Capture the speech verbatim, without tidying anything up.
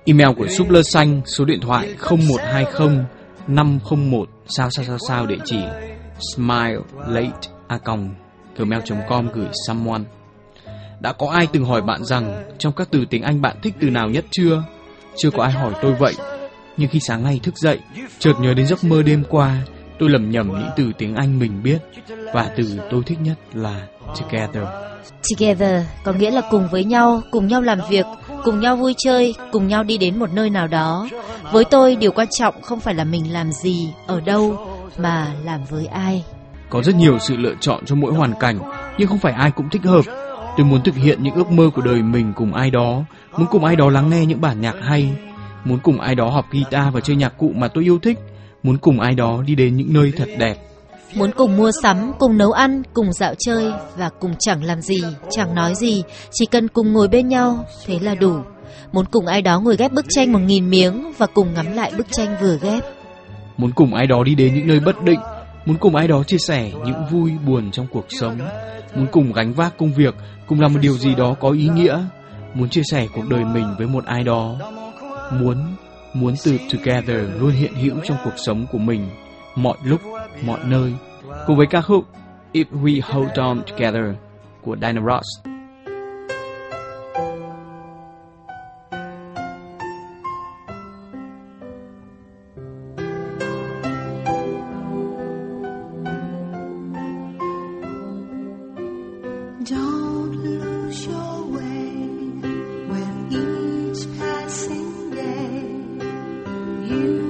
Email của Súp Lơ Xanh, số điện thoại không một hai không năm không một sao sao sao sao, địa chỉ smilelate a còng gmail chấm com, gửi someone. Đã có ai từng hỏi bạn rằng trong các từ tiếng Anh bạn thích từ nào nhất chưa? Chưa có ai hỏi tôi vậy. Nhưng khi sáng nay thức dậy, chợt nhớ đến giấc mơ đêm qua, tôi lẩm nhẩm những từ tiếng Anh mình biết, và từ tôi thích nhất là together. Together có nghĩa là cùng với nhau, cùng nhau làm việc, cùng nhau vui chơi, cùng nhau đi đến một nơi nào đó. Với tôi, điều quan trọng không phải là mình làm gì, ở đâu, mà làm với ai. Có rất nhiều sự lựa chọn cho mỗi hoàn cảnh, nhưng không phải ai cũng thích hợp. Tôi muốn thực hiện những ước mơ của đời mình cùng ai đó, muốn cùng ai đó lắng nghe những bản nhạc hay, muốn cùng ai đó học guitar và chơi nhạc cụ mà tôi yêu thích, muốn cùng ai đó đi đến những nơi thật đẹp. Muốn cùng mua sắm, cùng nấu ăn, cùng dạo chơi và cùng chẳng làm gì, chẳng nói gì, chỉ cần cùng ngồi bên nhau, thế là đủ. Muốn cùng ai đó ngồi ghép bức tranh một nghìn miếng và cùng ngắm lại bức tranh vừa ghép. Muốn cùng ai đó đi đến những nơi bất định, muốn cùng ai đó chia sẻ những vui buồn trong cuộc sống, muốn cùng gánh vác công việc, cùng làm một điều gì đó có ý nghĩa, muốn chia sẻ cuộc đời mình với một ai đó. Muốn, muốn từ together luôn hiện hữu trong cuộc sống của mình, mọi lúc, mọi nơi, cùng với ca khúc If We Hold On Together của Diana Ross. Don't lose your way with each passing day. You